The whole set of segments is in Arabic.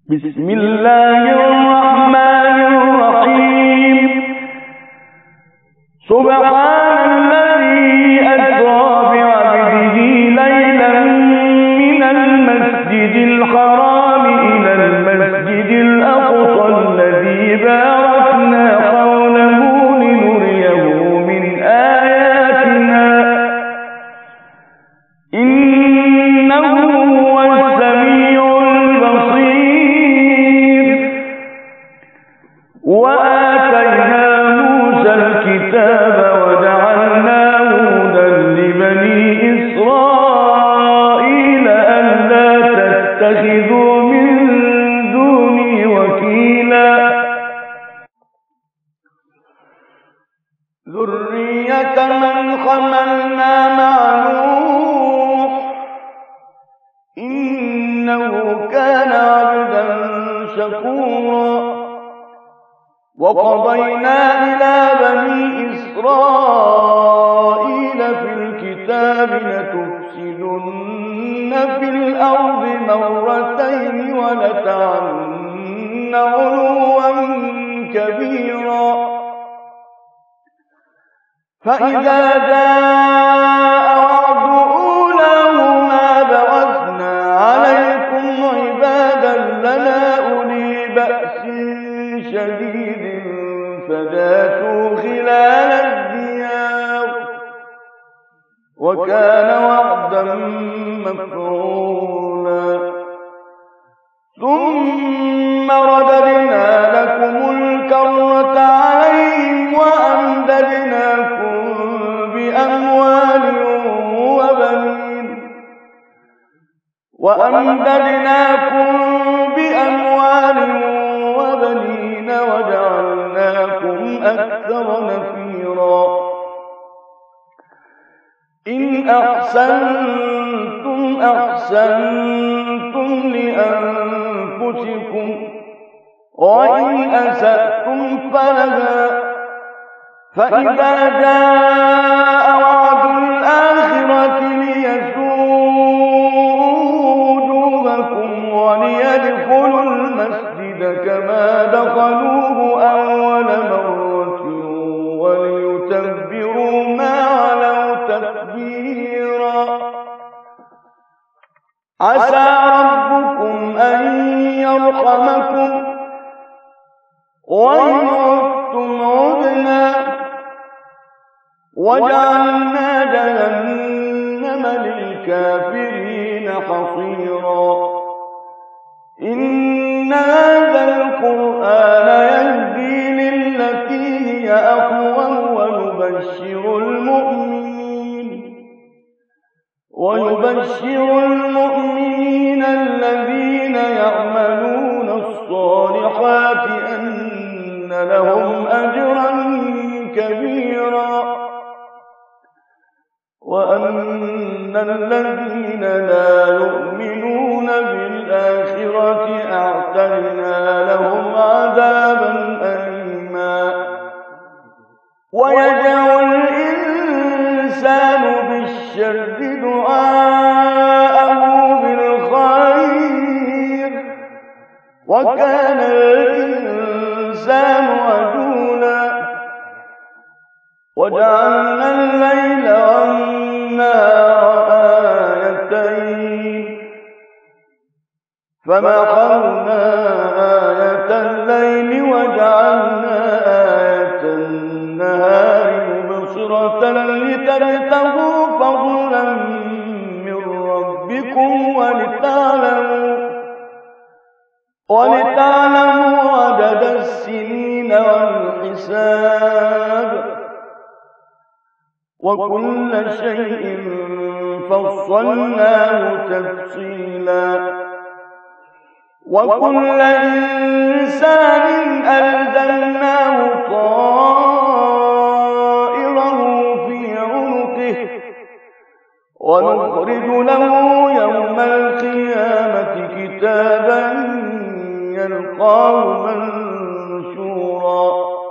بسم الله الرحمن الرحيم. سبحان الذي أسرى بعبده ليلا من المسجد الحرام إلى المسجد الأقصى الذي باركنا حوله لنريه من آياتنا إنه هو السميع البصير. وآتينا موسى الكتاب وجعلناه هدى لبني إسرائيل ألا تتخذوا من دوني وكيلا ذرية من حملنا مع نوح إنه كان عبدا شكورا. وقضينا إلى بني إسرائيل في الكتاب لتفسدن في الأرض مرتين ولتعلن علوا كبيرا. فإذا جاء وعد أولاهما بعثنا عليكم عبادا لنا أولي بأس شديد فجاسوا خلال الديار وكان وعدا مفعولا. ثم رددنا لكم الكرة عليهم وأمددناكم بأموال وبنين وجعلناكم أكثر نفيرا. إن أحسنتم أحسنتم لأنفسكم وإن أسأتم فلها. فإذا جاء وعد الآخرة ليسوءوا وجوهكم وليدخلوا المسجد كما دخلوه أول مرة وليتبروا ما علوا تتبيرا. عسى ربكم أن يرحمكم وإن عدتم عدنا وجعلنا جهنم للكافرين حصيرا. إن هذا القرآن يهدي للتي هي أقوم ويبشر المؤمنين الذين يعملون الصالحات أن لهم أجرا كبيرا وأن الذين لا يؤمنون بالآخرة أعتدنا لهم عذابا أليما. ويدعو الإنسان بالشر دعاءه بالخير وكان الإنسان عجولا. وجعلنا الليل والنهار آيتين فمحونا آية الليل وجعلنا آية النهار مبصرة لتبتغوا فضلا من ربكم ولتعلموا عدد السنين والحساب وكل شيء فصلناه تفصيلا. وكل إنسان ألزمناه طائره في عنقه ونخرج له يوم القيامة كتابا يلقاه منشورا.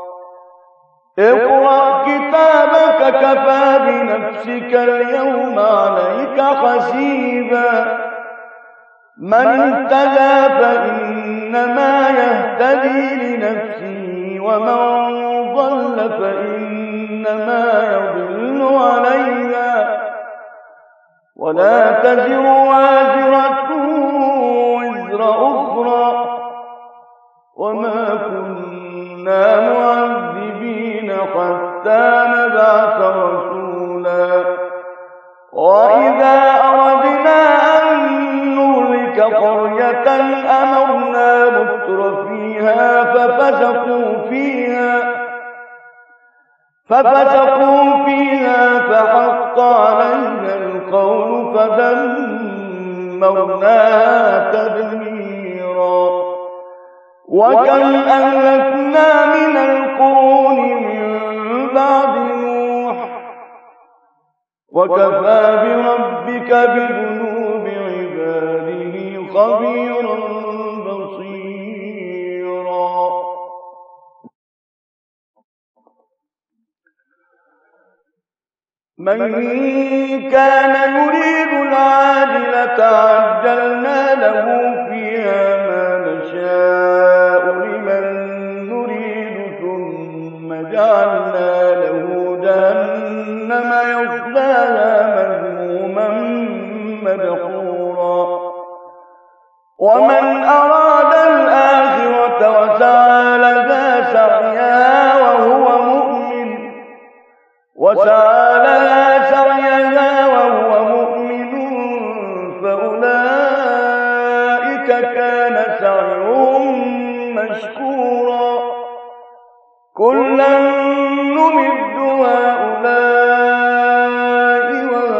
اقرأ كتابك كفى بنفسك اليوم عليك حسيبا من اهتدى فإنما يهتدي لنفسه ومن ضل فإنما يضل عليها ولا تزر وازرة وزر أخرى وما كنا معذبين حتى نبعث رسولا وإذا أردنا أن نهلك قرية أمرنا مترفيها ففسقوا فيها فحق عليها القول فدمرناها تدميرا وكم أهلكنا من القرون من بعد نوح وكفى بربك بذنوب عباده خبيرا بصيرا من كان يريد العاجلة عجلنا له فيها ما نشاء لمن نريد ثم جعلنا له جهنم يصلاها مذموما مدحورا ومن أراد الآخرة وسعى لها سعيها وهو مؤمن فأولئك كان سعيهم مشكورا كلا نمد هؤلاء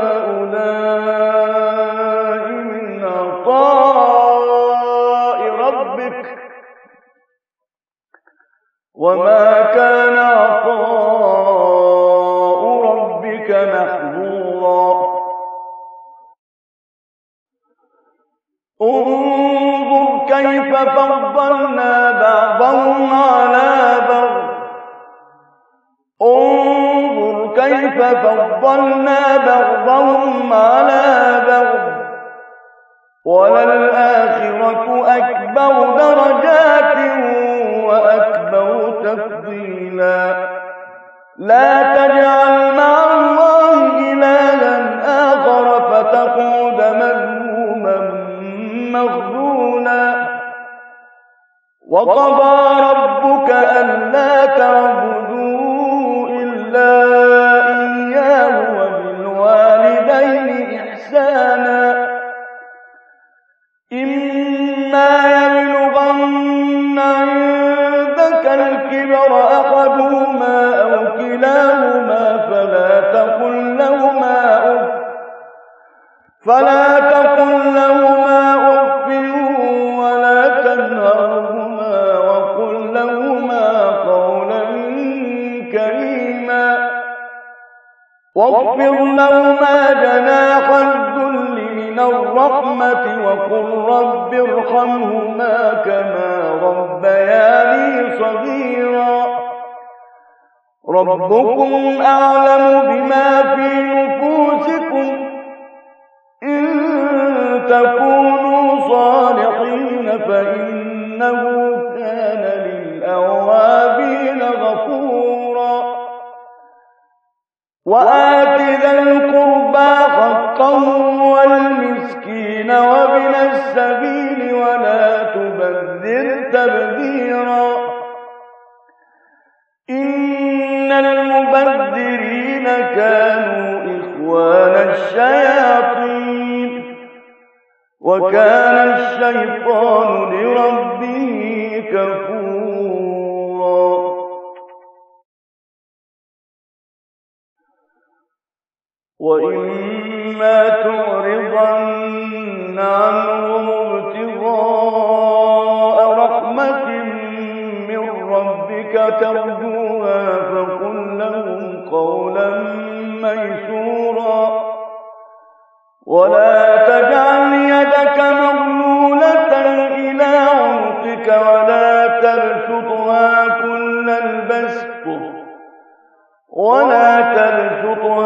وهؤلاء من عطاء ربك وما كان عطاء ربك محظورا انظر كيف فضلنا بعضهم على بعض وللآخرة أكبر درجات وأكبر تفضيلا لا تجعل مع الله إلها آخر فتقعد مذموما مخذولا وقضى ربك ألا تعبدوا إلا إياه وبالوالدين إحسانا إما يبلغن عندك الكبر أحدهما أو كلاهما فلا تقل لهما أف ولا تنهرهما وقل لهما قولا كريما واخفض لهما جناح الذل من الرحمة وقل رب ارحمهما كما ربياني صغيرا ربكم أعلم بما في نفوسكم إن تكونوا صالحين فإنه كان للأوابين غفورا وآت ذا القربى حقه والمسكين وابن السبيل ولا تبذر تبذيرا إن المبذرين كانوا إخوان الشياطين وكان الشيطان لربه كفورا وإما تعرضن عنهم ابتغاء رحمة من ربك ترجوها فقل لهم قولا ميسورا ولا تجعل يدك مغلولة إلى عنقك ولا تبسطها كل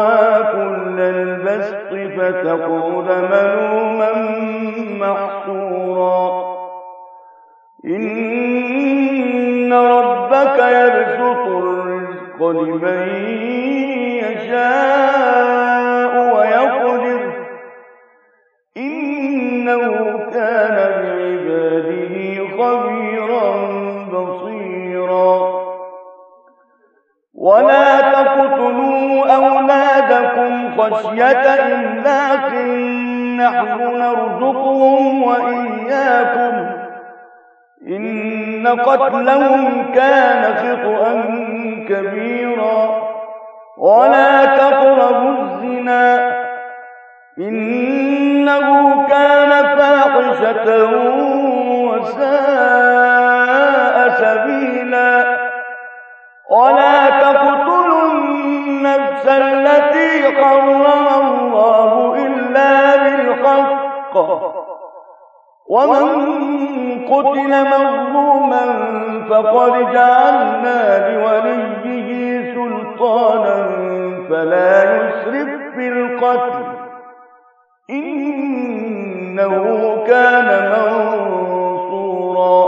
البسط فتقعد ملوما محسورا إن ربك يبسط الرزق لمن يشاء ويقدر إنه كان بعباده خبيرا بصيرا ولا تقتلوا أولادكم خشية إملاق نحن نرزقهم وإياكم إن قتلهم كان خطأ كبيرا ولا تقربوا الزنا إنه كان فاحشة وساء سبيلا ولا تقتلوا النفس التي حرم الله إلا بالحق ومن قتل مظلوما فقد جعلنا لوليه سلطانا فلا يسرف في القتل إنه كان منصورا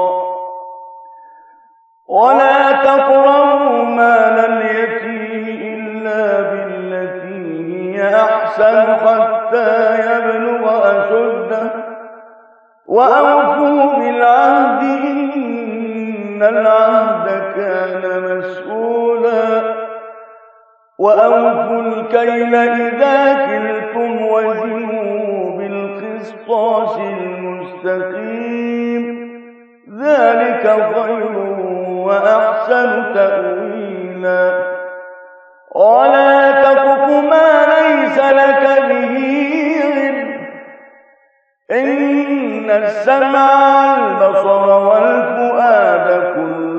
ولا تقربوا مال اليتيم إلا بالتي هي أحسن حتى يبلغ أشده وأوفوا بالعهد إن العهد كان مسؤولا وأوفوا الكيل إذا كلتم وزنوا بالقسطاس المستقيم ذلك خير وأحسن تأويلا ولا تقف ما ليس لك به علم إن السمع والبصر والفؤاد كل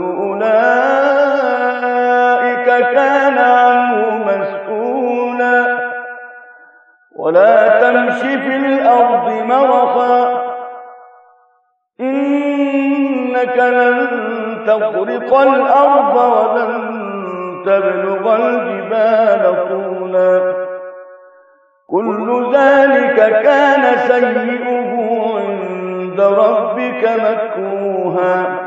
أولئك كان عنه مسؤولا ولا تمش في الأرض مرحا إنك لن تخرق الأرض ولن تبلغ الجبال طولا كل ذلك كان سيئه عند ربك مكروها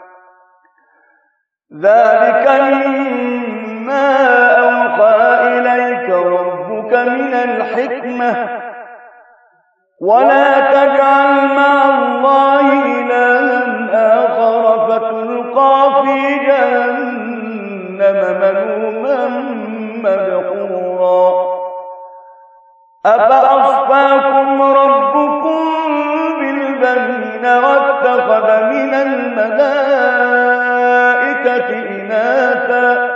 ذلك مما أوحى إليك ربك من الحكمة ولا تجعل مع الله إلها آخر فتلقى في جهنم ملوما مدحورا أفأصفاكم ربكم بالبنين واتخذ من الملائكة إناثا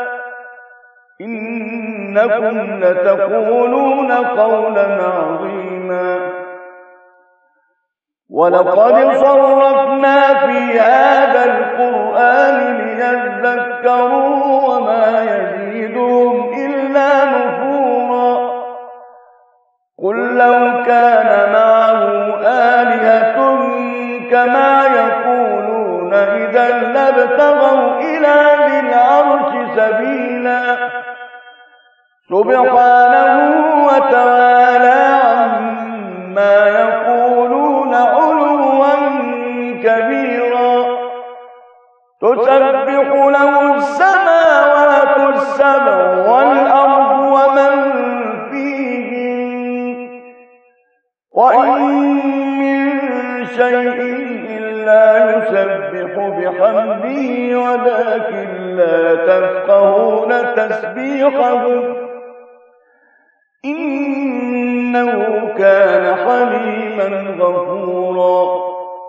إنكم لتقولون قولا عظيما ولقد صرفنا في هذا القرآن ليذكروا وما يزيدهم إلا نفورا قل لو كان معه آلهة كما يقولون إذا لابتغوا إلى ذي العرش سبيلا سبحانه وتعالى عما يقولون علوا كبيرا تسبح له السماوات السبع والأرض ومن فيهن وإن من شيء إلا يسبح بحمده ولكن لا تفقهون تسبيحهم إنه كان حليما غفورا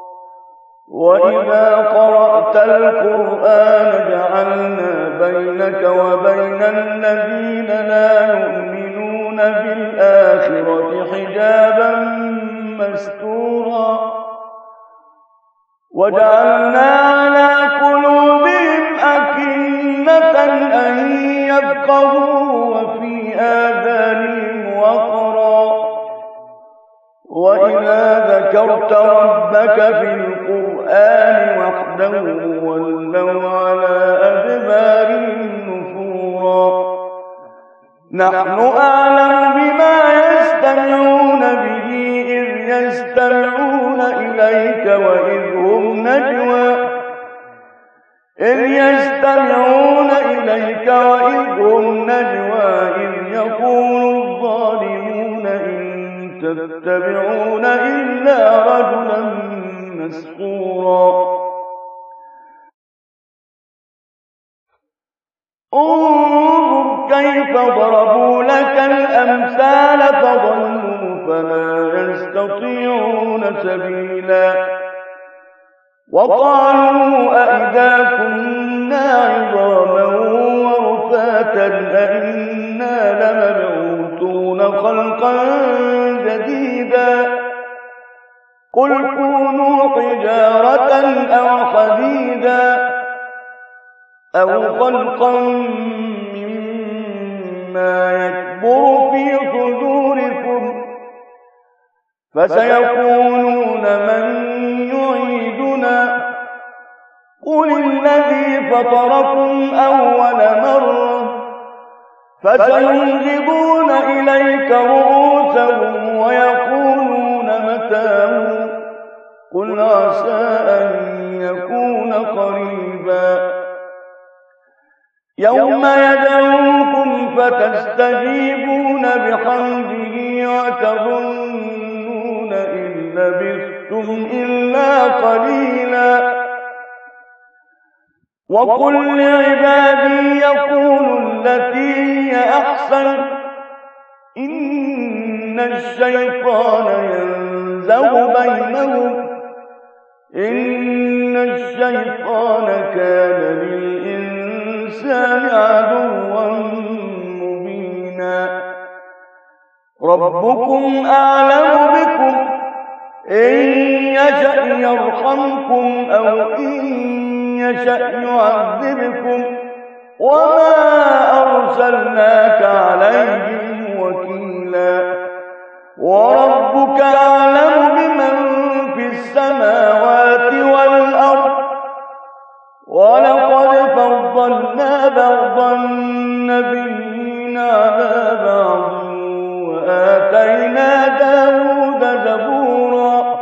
وإذا قرأت القرآن جعلنا بينك وبين الذين لا يؤمنون بالآخرة حجابا مستورا وجعلنا على قلوبهم أكنة أن يفقهوا وفي آذانهم وقرا وإذا ذكرت ربك في القرآن وحده ولوا على أدبارهم نفورا نحن أعلم بما يستمعون به إذ يستمعون إليك وإذ هم نجوى إذ يستمعون إليك وإذ هم نجوى إذ يقول الظالمون إن تتبعون إلا رجلا مسحورا انظر كيف ضربوا لك الأمثال فضلوا فلا يستطيعون سبيلا وقالوا أئذا كنا عظاما ورفاتا أئنا لمبعوثون خلقا جديدا قل كونوا حجارة أو حديدا أو خلقا مما يكبر في صدوركم فسيقولون من يعيدنا قل الذي فطركم أول مرة فسينغضون إليك رؤوسهم ويقولون متاه قل عسى أن يكون قريبا يوم يدعوكم فتستجيبون بحمده وتظنون إن لبثتم إلا قليلا وقل لعبادي يقولوا التي هي أحسن إن الشيطان ينزغ بينهم إن الشيطان كان للإنسان عدوا مبينا ربكم أعلم بكم إن يشأ يرحمكم أو إن يشأ يعذبكم وما أرسلناك عليهم وكيلا وربك أعلم بمن في السماوات والأرض ولقد فضلنا بعض النبيين على بعض وآتينا داود زبورا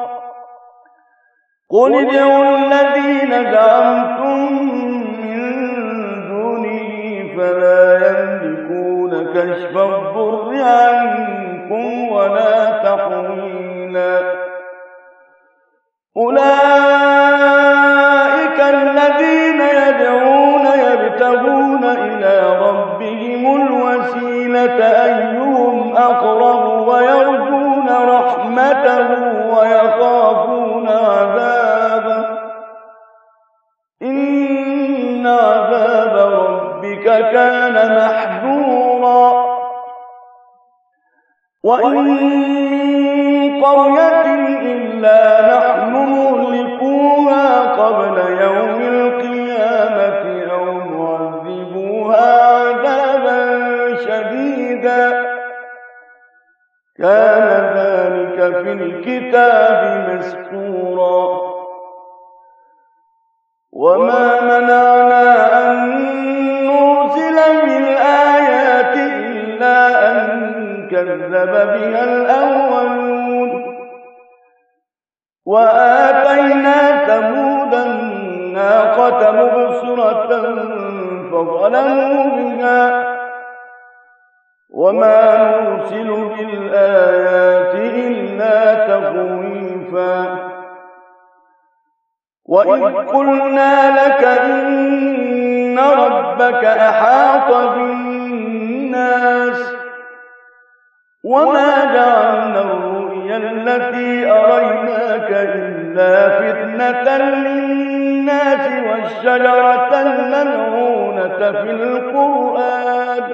قل ادعوا الذين زعمتم من دونه فلا يملكون كشف الضر عنكم ولا تحويلا أولئك الذين يدعون يبتغون إلى ربهم الوسيلة أيهم أقرب ويرجون رحمته ويخافون عذابه إن عذاب ربك كان محذورا وإن من قرية إلا نحن مهلكوها قبل يوم القيامة أو معذبوها عذابا شديدا كان ذلك في الكتاب مسطورا وما منعنا أن نرسل بالآيات إلا أن كذب بها الأولون وآتينا ثمود الناقة مبصرة فظلموا بها وما نرسل بالآيات إلا تخويفا وإذ قلنا لك إن ربك أحاط بالناس وما جعلنا الرؤيا التي أريناك إلا فتنة للناس والشجرة الملعونة في القرآن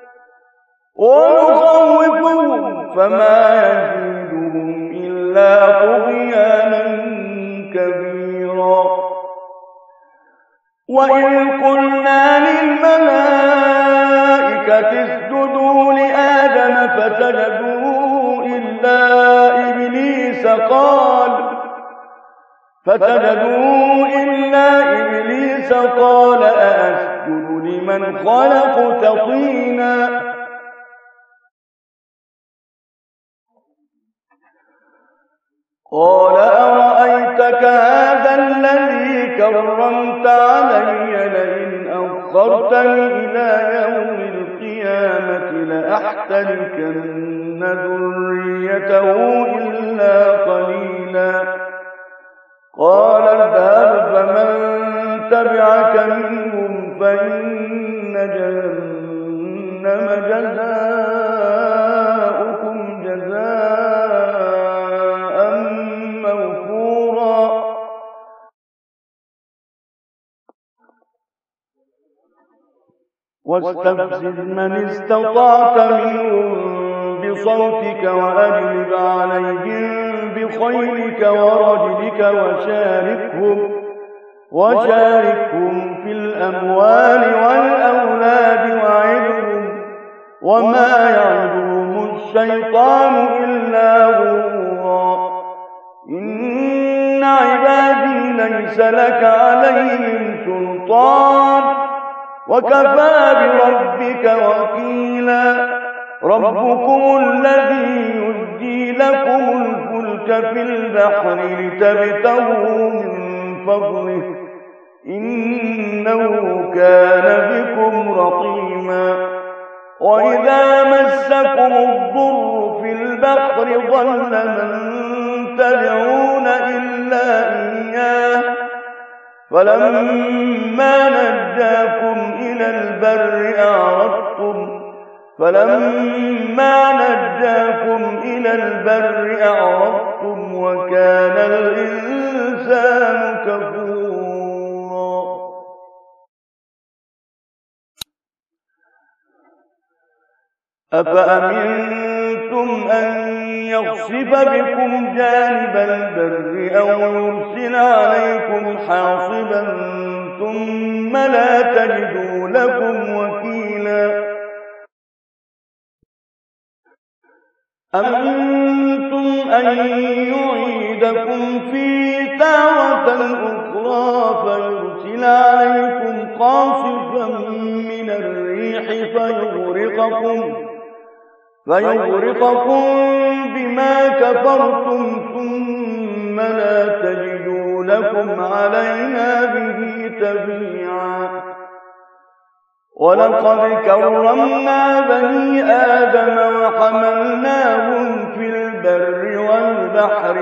ونخوفهم فما يزيدهم إلا طغيانا كبيرا وإذ قلنا للملائكة اسجدوا لآدم فسجدوا إلا إبليس قال أأسجد لمن خلقت طينا قال أرأيتك هذا الذي كرمت علي لئن أخرتني إلى يوم القيامة لأحتركن ذريته إلا قليلا قال اذهب فمن تبعك منهم فإن جهنم جزاؤكم جزاء موفورا واستفزز من استطعت منهم بصوتك وأجلب عليهم بخيلك ورجلك وشاركهم في الأموال والأولاد وعدهم وما يعدهم الشيطان إلا غرورا إن عبادي ليس لك عليهم سلطان وكفى بربك وكيلا ربكم الذي يزجي لكم الفلك في البحر لتبتغوا من فضله إنه كان بكم رحيما وإذا مسكم الضر في البحر ضل من تدعون إلا إياه فلما نجاكم إلى البر أعرضتم وكان الإنسان كفورا أفأمنتم أن يخسف بكم جانب البر أو يرسل عليكم حاصبا ثم لا تجدوا لكم وكيلا أمنتم أن يعيدكم فيه تارة أخرى فيرسل عليكم قاصفا من الريح فيغرقكم بما كفرتم ثم لا تجدوا لكم علينا به تبيعا ولقد كرمنا بني آدم وحملناهم في البر والبحر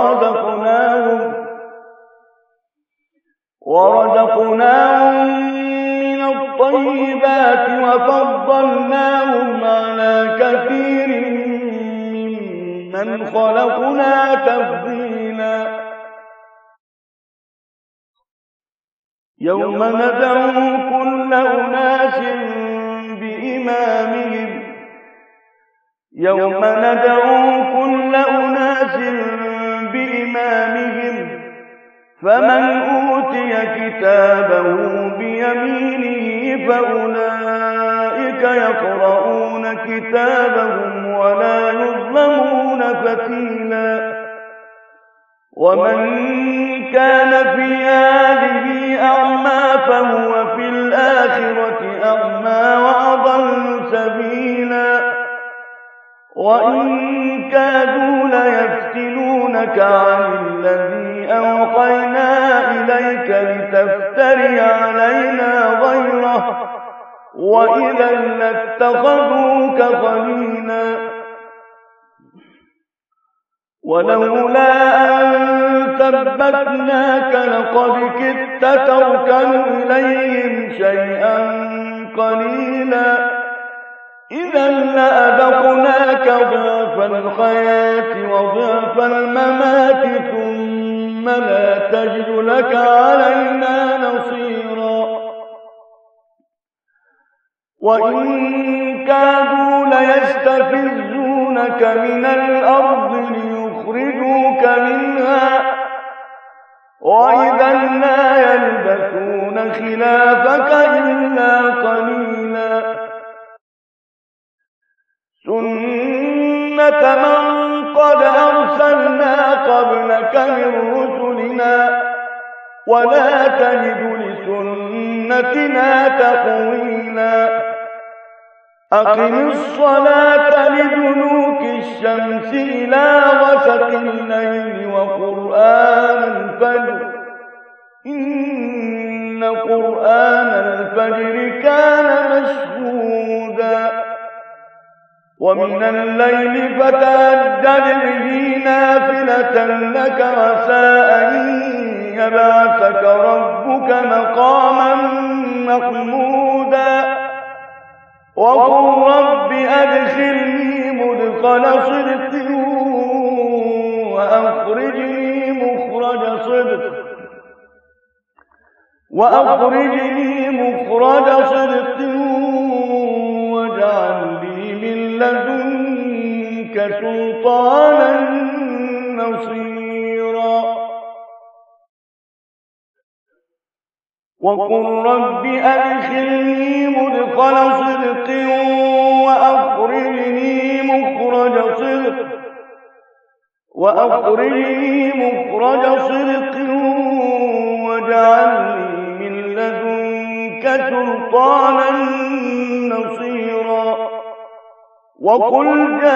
ورزقناهم من الطيبات وفضلناهم على كثير ممن خلقنا تفضيلا يوم ندعو كل أناس بإمامهم فمن أوتي كتابه بيمينه فأولئك يقرؤون كتابهم ولا يظلمون فتيلا ومن كان في هذه أعمى فهو في الآخرة أعمى وأضل سبيلا وإن كادوا ليفتنونك عن الذي أوحينا إليك لتفتري علينا غيره وإذا لاتخذوك خليلا ولولا أن ثبتناك لقد كدت تركن إليهم شيئا قليلا إذا لأذقناك ضعف الحياة وضعف الممات ثم لا تجد لك علينا نصيرا وإن كادوا ليستفزونك من الأرض ليخرجوك منها وإذا لا يلبثون خلافك إلا قليلا سنة من قد أرسلنا قبلك من رسلنا ولا تجد لسنتنا تحويلا أقم الصلاة لدلوك الشمس إلى غسق الليل وقرآن الفجر إن إن قرآن الفجر كان مشهودا ومن الليل فتهجد به نافلة لك عسى أن يبعثك ربك مقاما محمودا وقل رب أدخلني مدخل صدق وأخرجني مخرج صدق واجعل لي من لدنك سلطانا نصيرا وقل رب أدخلني مدخل صدق وأخرجني مخرج صدق واجعل لي من لدنك سلطانا نصيرا وقل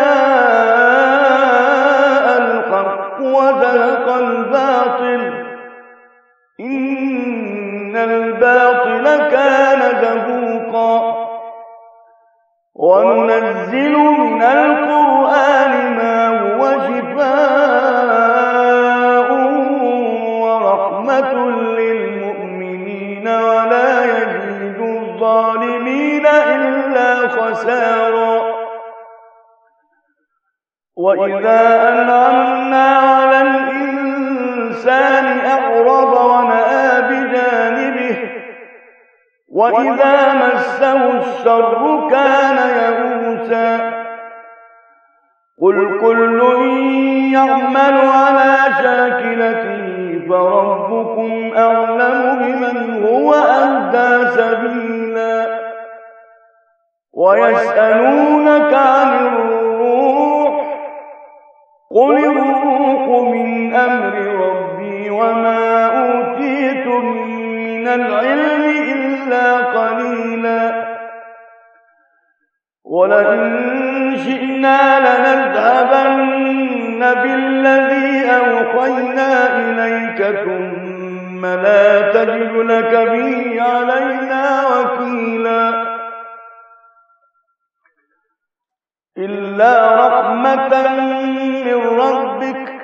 جاء الحق وزهق الباطل إن الباطل كان زهوقا وننزل من القرآن ما هو شفاء ورحمة للمؤمنين ولا يزيد الظالمين إلا خسارا وإذا أنعمنا على الإنسان أعرض ونأى بجانبه وإذا مسه الشر كان يئوسا قل كل يعمل على شاكلته فربكم أعلم بمن هو أهدى سبيلا ويسألونك عن الروح قل الروح من أمر ربي وما أوتيتم من العلم إلا قليلا ولئن شئنا لنذهبن بالذي أوحينا إليك ثم لا تجد لك به علينا وكيلا إلا رحمة من ربك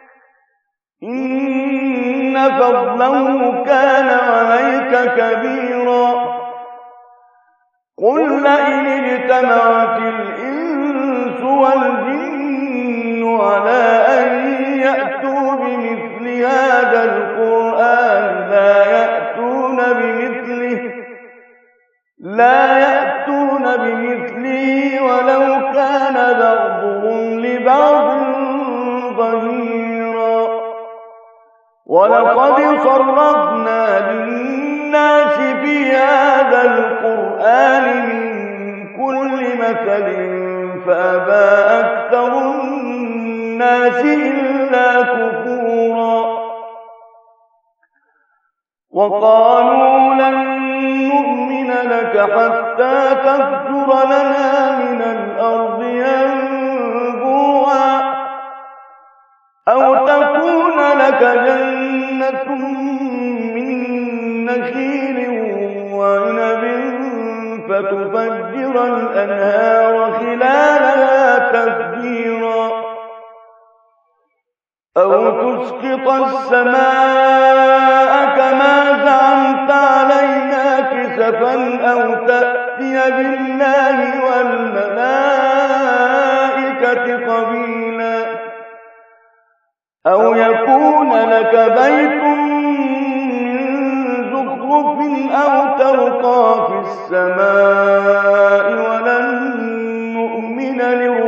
إن فضله كان عليك كبيرا قل لئن اجتمعت الإنس والجن على أن يأتوا بمثل هذا القرآن لا يأتون بمثله ولو كان بعضهم لبعض ظهيرا ولقد صرفنا للناس في هذا القرآن من كل مثل فأبى أكثر الناس إلا كفورا وقالوا لن نؤمن لك حتى تفجر لنا من الأرض ينبوعا أو تكون لك جنة من نخيل وعنب فتفجر الأنهار خلالها تفجيرا أو تسقط السماء كما زعمت علينا كسفا أو تأتي بالله والملائكة قبيلا أو يكون لك بيت من زخرف أو ترقى في السماء ولن نؤمن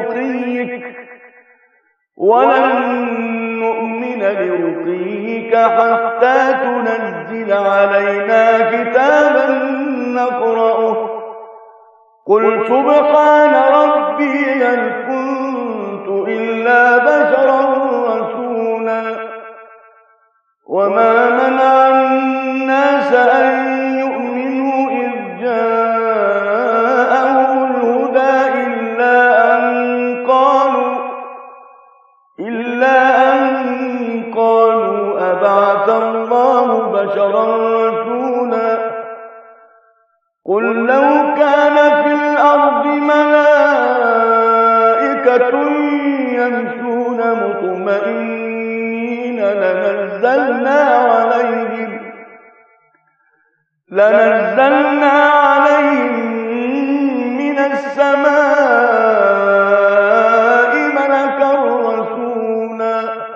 لرقيك حتى تنزل علينا كتابا نقرأه قل سبحان ربي هل كنت إلا بشرا رسولا وما منع الناس أن يؤمنوا إذ جاءهم الهدى إلا أن قالوا أبعث الله بشرا رسولا قل لو كان في الأرض ملائكة يمشون مطمئنين لنزلنا عليهم من السماء ملكا رسولا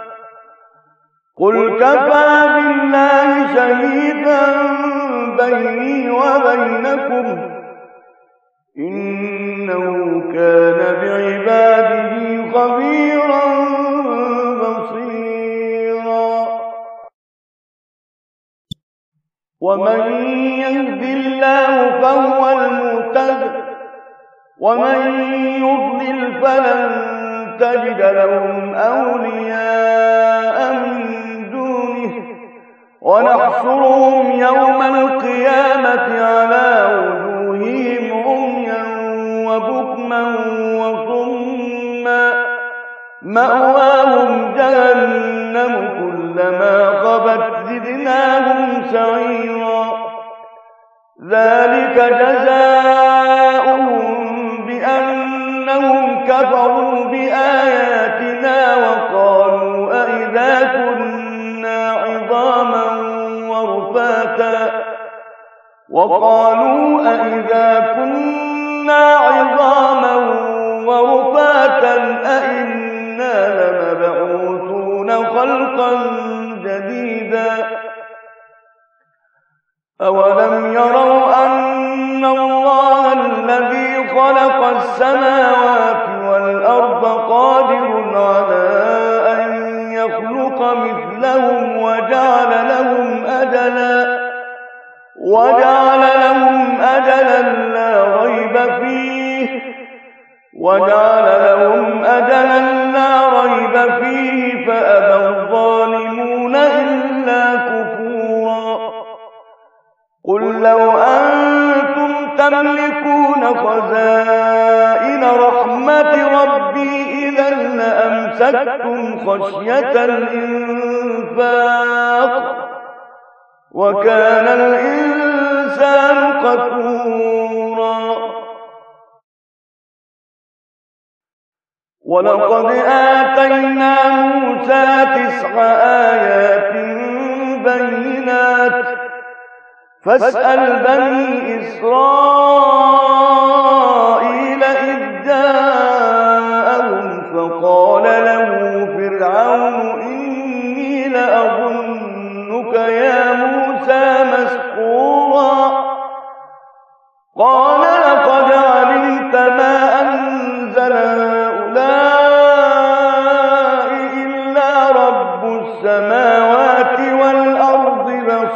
قل كفى بالله شهيدا بيني وبينكم إنه كان بعباده خبيرا بصيرا ومن يهد الله فهو المهتد ومن يضلل فلن تجد لهم أولياء من دونه ونحشرهم يوم القيامة على وجوههم عميا وبكما وصما مأواهم جهنم كلما خبت زدناهم سعيرا ذلك جزاؤهم بأنهم كفروا بآياتنا وقالوا أئذا كنا عظاما ورفاتا أئنا لمبعوثون خلقا جديدا أولم يروا أن الله الذي خلق السماوات والأرض قادر على أن يخلق مثلهم وجعل لهم أجلا لا ريب فيه فأبى الظالمون إلا كفورا قل لو أنتم تملكون خزائن رحمة ربي إذا لأمسكتم خشية الإنفاق وكان الإنسان قتورا ولقد آتينا موسى 9 آيات بينات فاسأل بني إسرائيل إذ جاءهم فقال له فرعون إني لأظنك يا موسى مسحورا قال لقد علمت ما أنزل هؤلاء إلا رب السماوات والأرض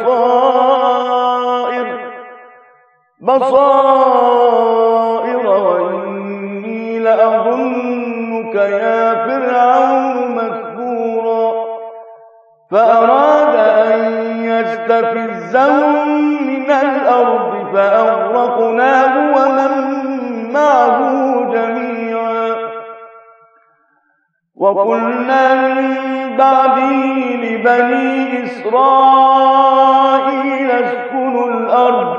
بصائر وإني لأظنك يا فرعون مسحورا فأراد أن يستفزهم من الأرض فأغرقناه ومن معه جميعا وقلنا من بعده لبني إسرائيل اسكنوا الأرض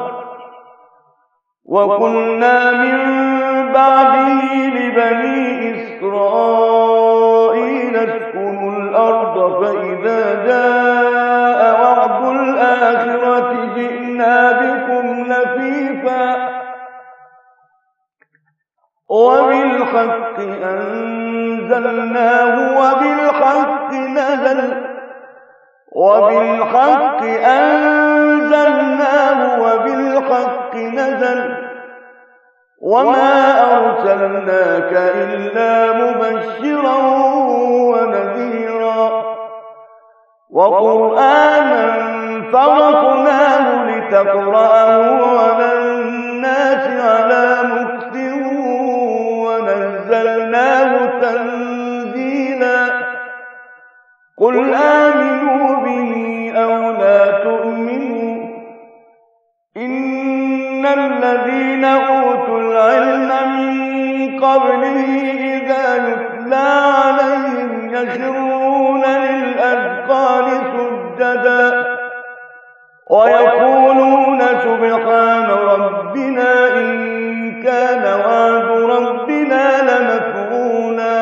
فإذا جاء وعد الآخرة جئنا بكم لفيفا وبالحق أنزلناه وبالحق نزل وما أرسلناك إلا مبشرا ونذيرا وقرآنا فرقناه لتقرأه على الناس على مكث ونزلناه تنزيلا قل آمنوا به أو لا تؤمنوا إن الذين أوتوا العلم من قبله إذا يتلى عليهم يخرون للأذقان سجدا ويقولون سبحان ربنا إن كان وعد ربنا لمفعولا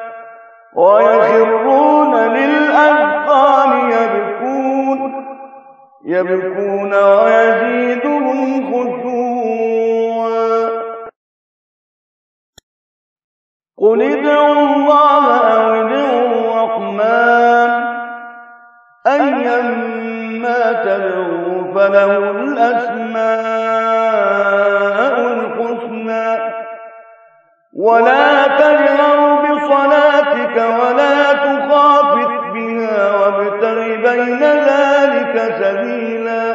ويخرون للأذقان يبكون ويزيدهم خشوعا. قل ادعوا الله أو ادعوا الرحمن أيما تدعوا فله الأسماء الحسنى ولا تجهر بصلاتك ولا تخافت بها وابتغ بين ذلك سبيلا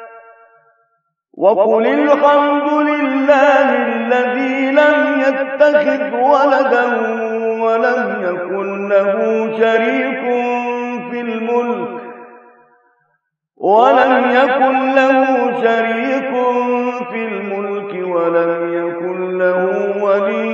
وقل الحمد لله الذي لم يتخذ ولدا ولم يكن له شريك في الملك ولم يكن له ولي